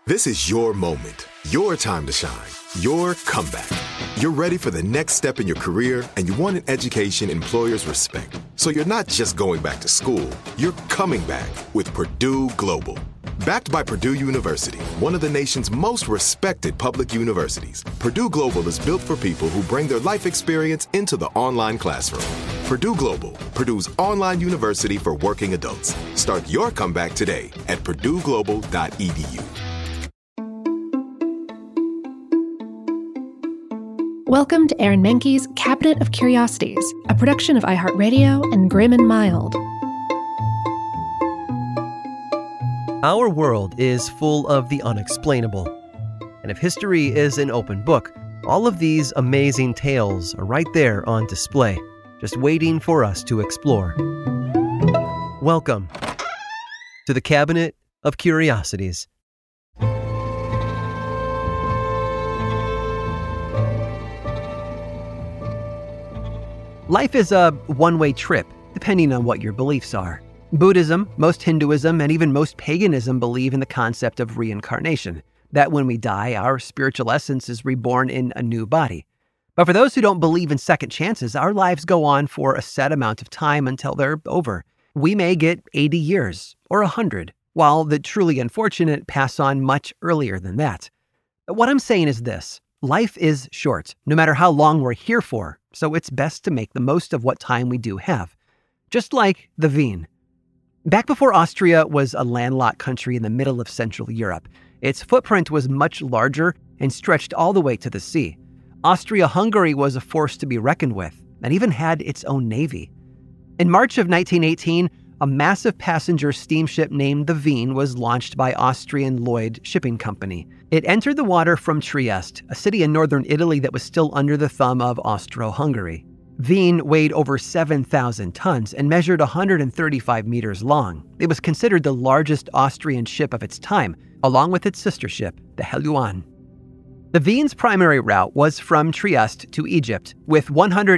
This is your moment, your time to shine, your comeback. You're ready for the next step in your career, and you want an education employers respect. So you're not just going back to school, you're coming back with Purdue Global. Backed by Purdue University, one of the nation's most respected public universities, Purdue Global is built for people who bring their life experience into the online classroom. Purdue Global, Purdue's online university for working adults. Start your comeback today at purdueglobal.edu. Welcome to Aaron Mahnke's Cabinet of Curiosities, a production of iHeartRadio and Grim and Mild. Our world is full of the unexplainable. And if history is an open book, all of these amazing tales are right there on display, just waiting for us to explore. Welcome to the Cabinet of Curiosities. Life is a one-way trip, depending on what your beliefs are. Buddhism, most Hinduism, and even most paganism believe in the concept of reincarnation, that when we die, our spiritual essence is reborn in a new body. But for those who don't believe in second chances, our lives go on for a set amount of time until they're over. We may get 80 years or 100, while the truly unfortunate pass on much earlier than that. What I'm saying is this: life is short, no matter how long we're here for, so it's best to make the most of what time we do have. Just like the Wien. Back before Austria was a landlocked country in the middle of Central Europe, its footprint was much larger and stretched all the way to the sea. Austria-Hungary was a force to be reckoned with, and even had its own navy. In March of 1918, a massive passenger steamship named the Wien was launched by Austrian Lloyd Shipping Company. It entered the water from Trieste, a city in northern Italy that was still under the thumb of Austro-Hungary. Wien weighed over 7,000 tons and measured 135 meters long. It was considered the largest Austrian ship of its time, along with its sister ship, the Helluan. The Wien's primary route was from Trieste to Egypt, with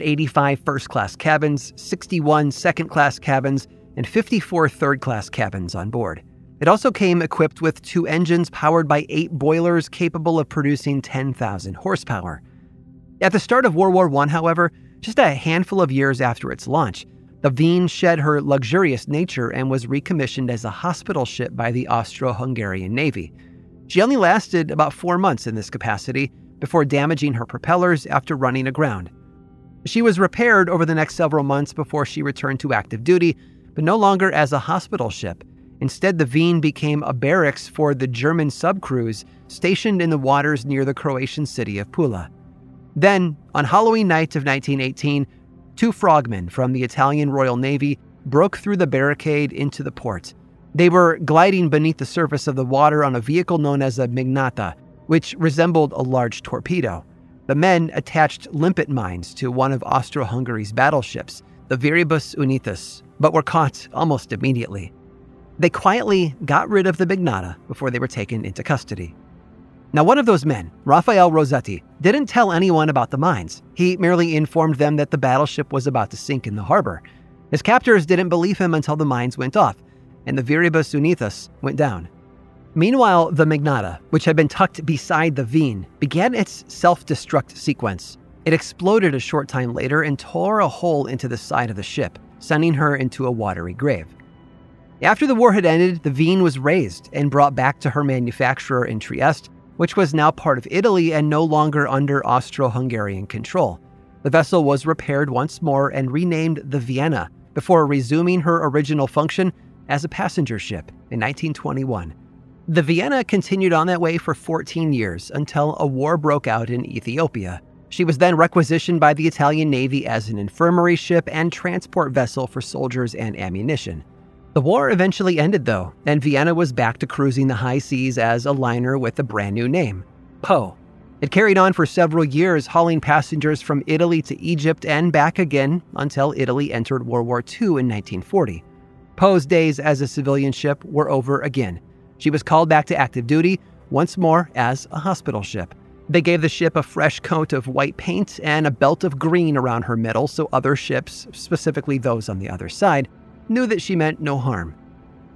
185 first-class cabins, 61 second-class cabins, and 54 third-class cabins on board. It also came equipped with 2 engines powered by 8 boilers capable of producing 10,000 horsepower. At the start of World War I, however, just a handful of years after its launch, the Wien shed her luxurious nature and was recommissioned as a hospital ship by the Austro-Hungarian Navy. She only lasted about 4 months in this capacity before damaging her propellers after running aground. She was repaired over the next several months before she returned to active duty, but no longer as a hospital ship. Instead, the Wien became a barracks for the German subcrews stationed in the waters near the Croatian city of Pula. Then, on Halloween night of 1918, 2 frogmen from the Italian Royal Navy broke through the barricade into the port. They were gliding beneath the surface of the water on a vehicle known as a Mignata, which resembled a large torpedo. The men attached limpet mines to one of Austro-Hungary's battleships, the Viribus Unitas, but were caught almost immediately. They quietly got rid of the Mignata before they were taken into custody. Now, one of those men, Rafael Rossetti, didn't tell anyone about the mines. He merely informed them that the battleship was about to sink in the harbor. His captors didn't believe him until the mines went off, and the Viribus Unitas went down. Meanwhile, the Mignata, which had been tucked beside the Wien, began its self-destruct sequence. It exploded a short time later and tore a hole into the side of the ship, sending her into a watery grave. After the war had ended, the Wien was raised and brought back to her manufacturer in Trieste, which was now part of Italy and no longer under Austro-Hungarian control. The vessel was repaired once more and renamed the Vienna before resuming her original function as a passenger ship in 1921. The Vienna continued on that way for 14 years until a war broke out in Ethiopia. She was then requisitioned by the Italian Navy as an infirmary ship and transport vessel for soldiers and ammunition. The war eventually ended, though, and Vienna was back to cruising the high seas as a liner with a brand new name, Po. It carried on for several years, hauling passengers from Italy to Egypt and back again until Italy entered World War II in 1940. Poe's days as a civilian ship were over again. She was called back to active duty, once more as a hospital ship. They gave the ship a fresh coat of white paint and a belt of green around her middle so other ships, specifically those on the other side, knew that she meant no harm.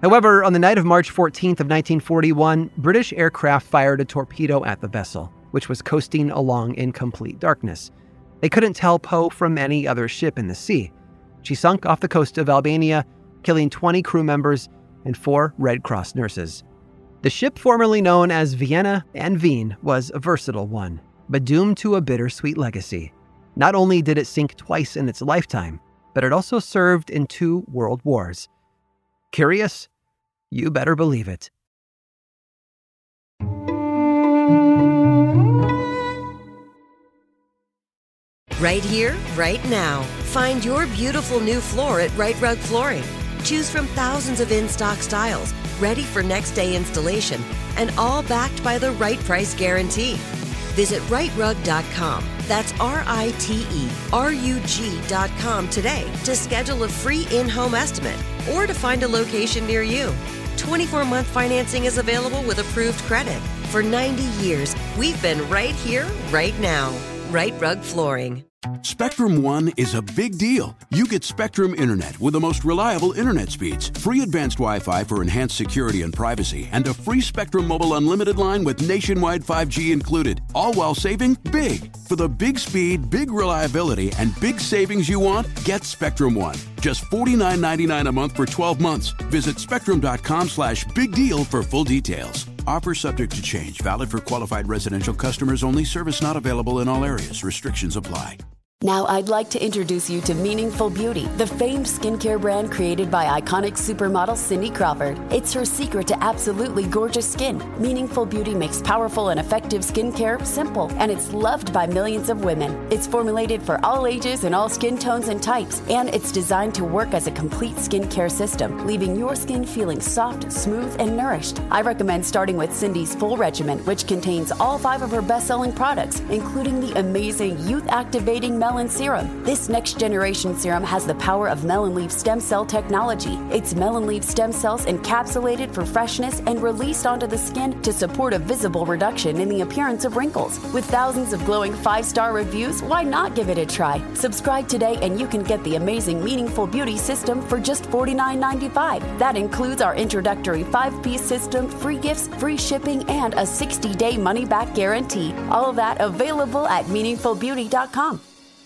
However, on the night of March 14th of 1941, British aircraft fired a torpedo at the vessel, which was coasting along in complete darkness. They couldn't tell Poe from any other ship in the sea. She sunk off the coast of Albania, killing 20 crew members and 4 Red Cross nurses. The ship formerly known as Vienna and Wien was a versatile one, but doomed to a bittersweet legacy. Not only did it sink twice in its lifetime, but it also served in 2 world wars. Curious? You better believe it. Right here, right now. Find your beautiful new floor at Rite Rug Flooring. Choose from thousands of in-stock styles, ready for next day installation, and all backed by the right price guarantee. Visit riterug.com. That's RITERUG.com today to schedule a free in-home estimate or to find a location near you. 24-month financing is available with approved credit. For 90 years, we've been right here, right now. Rite Rug Flooring. Spectrum One is a big deal. You get Spectrum Internet with the most reliable internet speeds, free advanced Wi-Fi for enhanced security and privacy, and a free Spectrum Mobile Unlimited line with nationwide 5G included, all while saving big. For the big speed, big reliability, and big savings you want, get Spectrum One. Just $49.99 a month for 12 months. Visit spectrum.com/big deal for full details. Offer subject to change. Valid for qualified residential customers only. Service not available in all areas. Restrictions apply. Now I'd like to introduce you to Meaningful Beauty, the famed skincare brand created by iconic supermodel Cindy Crawford. It's her secret to absolutely gorgeous skin. Meaningful Beauty makes powerful and effective skincare simple, and it's loved by millions of women. It's formulated for all ages and all skin tones and types, and it's designed to work as a complete skincare system, leaving your skin feeling soft, smooth, and nourished. I recommend starting with Cindy's full regimen, which contains all 5 of her best-selling products, including the amazing youth-activating Melon Serum. This next-generation serum has the power of melon leaf stem cell technology. It's melon leaf stem cells encapsulated for freshness and released onto the skin to support a visible reduction in the appearance of wrinkles. With thousands of glowing 5-star reviews, why not give it a try? Subscribe today and you can get the amazing Meaningful Beauty system for just $49.95. That includes our introductory 5-piece system, free gifts, free shipping, and a 60-day money-back guarantee. All of that available at meaningfulbeauty.com.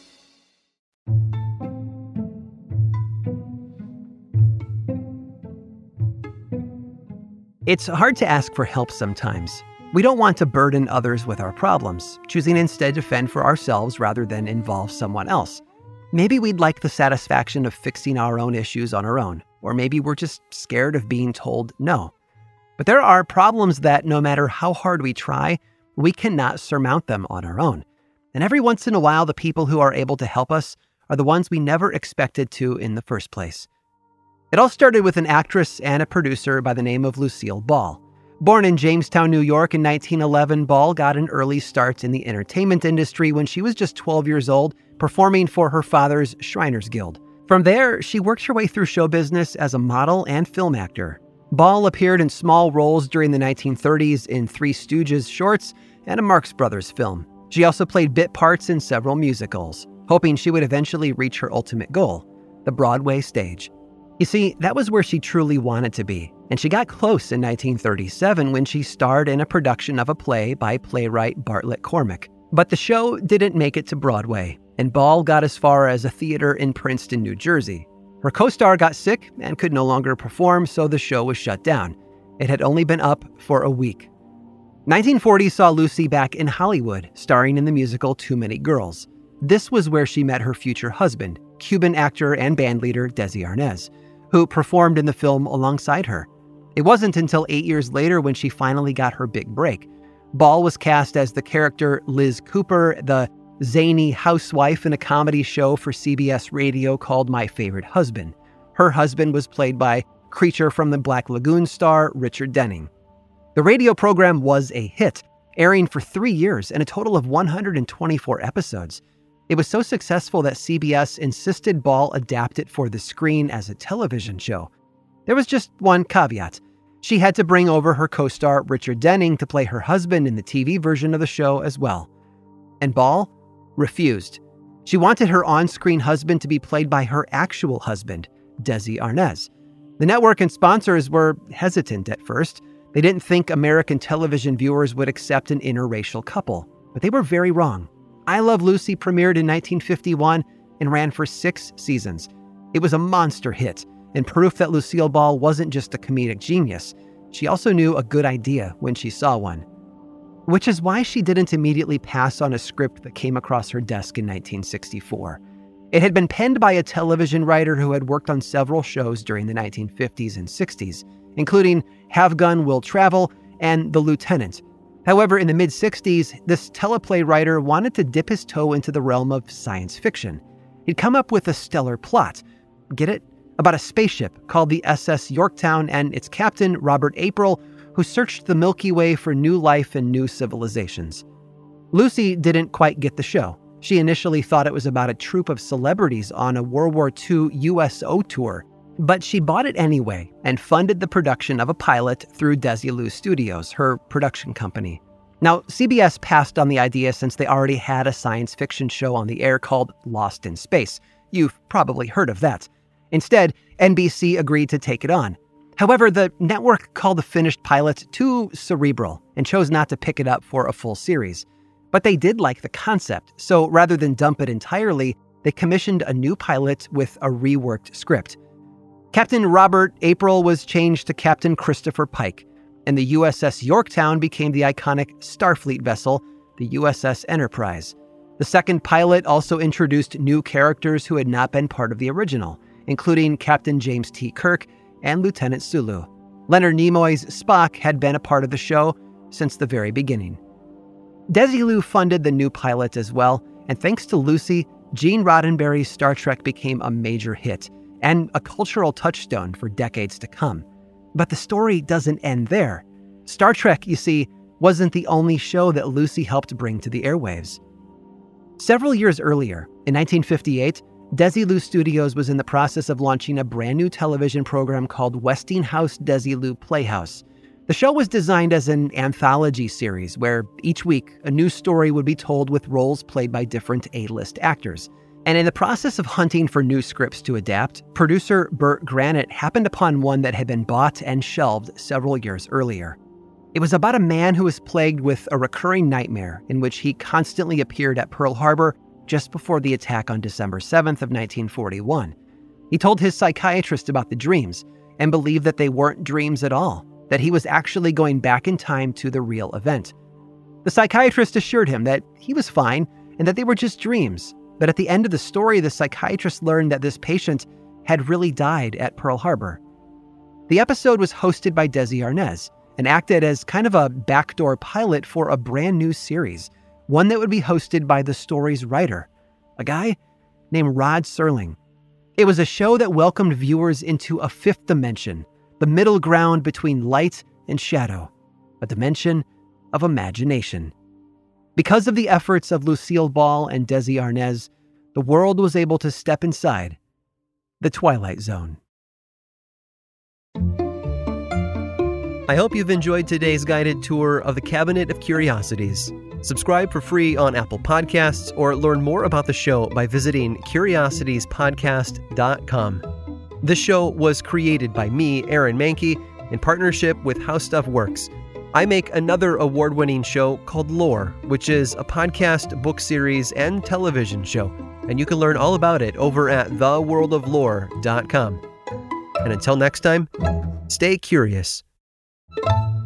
It's hard to ask for help sometimes. We don't want to burden others with our problems, choosing instead to fend for ourselves rather than involve someone else. Maybe we'd like the satisfaction of fixing our own issues on our own, or maybe we're just scared of being told no. But there are problems that, no matter how hard we try, we cannot surmount them on our own. And every once in a while, the people who are able to help us are the ones we never expected to in the first place. It all started with an actress and a producer by the name of Lucille Ball. Born in Jamestown, New York in 1911, Ball got an early start in the entertainment industry when she was just 12 years old, performing for her father's Shriners Guild. From there, she worked her way through show business as a model and film actor. Ball appeared in small roles during the 1930s in Three Stooges shorts and a Marx Brothers film. She also played bit parts in several musicals, hoping she would eventually reach her ultimate goal, the Broadway stage. You see, that was where she truly wanted to be, and she got close in 1937 when she starred in a production of a play by playwright Bartlett Cormack. But the show didn't make it to Broadway, and Ball got as far as a theater in Princeton, New Jersey. Her co-star got sick and could no longer perform, so the show was shut down. It had only been up for a week. 1940 saw Lucy back in Hollywood, starring in the musical Too Many Girls. This was where she met her future husband, Cuban actor and bandleader Desi Arnaz, who performed in the film alongside her. It wasn't until 8 years later when she finally got her big break. Ball was cast as the character Liz Cooper, the zany housewife in a comedy show for CBS Radio called My Favorite Husband. Her husband was played by Creature from the Black Lagoon star Richard Denning. The radio program was a hit, airing for 3 years and a total of 124 episodes. It was so successful that CBS insisted Ball adapt it for the screen as a television show. There was just one caveat. She had to bring over her co-star Richard Denning to play her husband in the TV version of the show as well. And Ball refused. She wanted her on-screen husband to be played by her actual husband, Desi Arnaz. The network and sponsors were hesitant at first. They didn't think American television viewers would accept an interracial couple, but they were very wrong. I Love Lucy premiered in 1951 and ran for 6 seasons. It was a monster hit, and proof that Lucille Ball wasn't just a comedic genius. She also knew a good idea when she saw one. Which is why she didn't immediately pass on a script that came across her desk in 1964. It had been penned by a television writer who had worked on several shows during the 1950s and 60s, including Have Gun Will Travel and The Lieutenant. However, in the mid-60s, this teleplay writer wanted to dip his toe into the realm of science fiction. He'd come up with a stellar plot. Get it? About a spaceship called the SS Yorktown and its captain, Robert April, who searched the Milky Way for new life and new civilizations. Lucy didn't quite get the show. She initially thought it was about a troupe of celebrities on a World War II USO tour, but she bought it anyway and funded the production of a pilot through Desilu Studios, her production company. Now, CBS passed on the idea since they already had a science fiction show on the air called Lost in Space. You've probably heard of that. Instead, NBC agreed to take it on. However, the network called the finished pilot too cerebral and chose not to pick it up for a full series. But they did like the concept, so rather than dump it entirely, they commissioned a new pilot with a reworked script. Captain Robert April was changed to Captain Christopher Pike, and the USS Yorktown became the iconic Starfleet vessel, the USS Enterprise. The second pilot also introduced new characters who had not been part of the original, including Captain James T. Kirk and Lieutenant Sulu. Leonard Nimoy's Spock had been a part of the show since the very beginning. Desilu funded the new pilot as well, and thanks to Lucy, Gene Roddenberry's Star Trek became a major hit and a cultural touchstone for decades to come. But the story doesn't end there. Star Trek, you see, wasn't the only show that Lucy helped bring to the airwaves. Several years earlier, in 1958, Desilu Studios was in the process of launching a brand new television program called Westinghouse Desilu Playhouse. The show was designed as an anthology series where each week a new story would be told with roles played by different A-list actors. And in the process of hunting for new scripts to adapt, producer Burt Granite happened upon one that had been bought and shelved several years earlier. It was about a man who was plagued with a recurring nightmare in which he constantly appeared at Pearl Harbor just before the attack on December 7th of 1941. He told his psychiatrist about the dreams and believed that they weren't dreams at all, that he was actually going back in time to the real event. The psychiatrist assured him that he was fine and that they were just dreams, but at the end of the story, the psychiatrist learned that this patient had really died at Pearl Harbor. The episode was hosted by Desi Arnaz and acted as kind of a backdoor pilot for a brand new series, one that would be hosted by the story's writer, a guy named Rod Serling. It was a show that welcomed viewers into a fifth dimension, the middle ground between light and shadow, a dimension of imagination. Because of the efforts of Lucille Ball and Desi Arnaz, the world was able to step inside the Twilight Zone. I hope you've enjoyed today's guided tour of the Cabinet of Curiosities. Subscribe for free on Apple Podcasts or learn more about the show by visiting curiositiespodcast.com. This show was created by me, Aaron Mahnke, in partnership with How Stuff Works. I make another award-winning show called Lore, which is a podcast, book series, and television show, and you can learn all about it over at theworldoflore.com. And until next time, stay curious.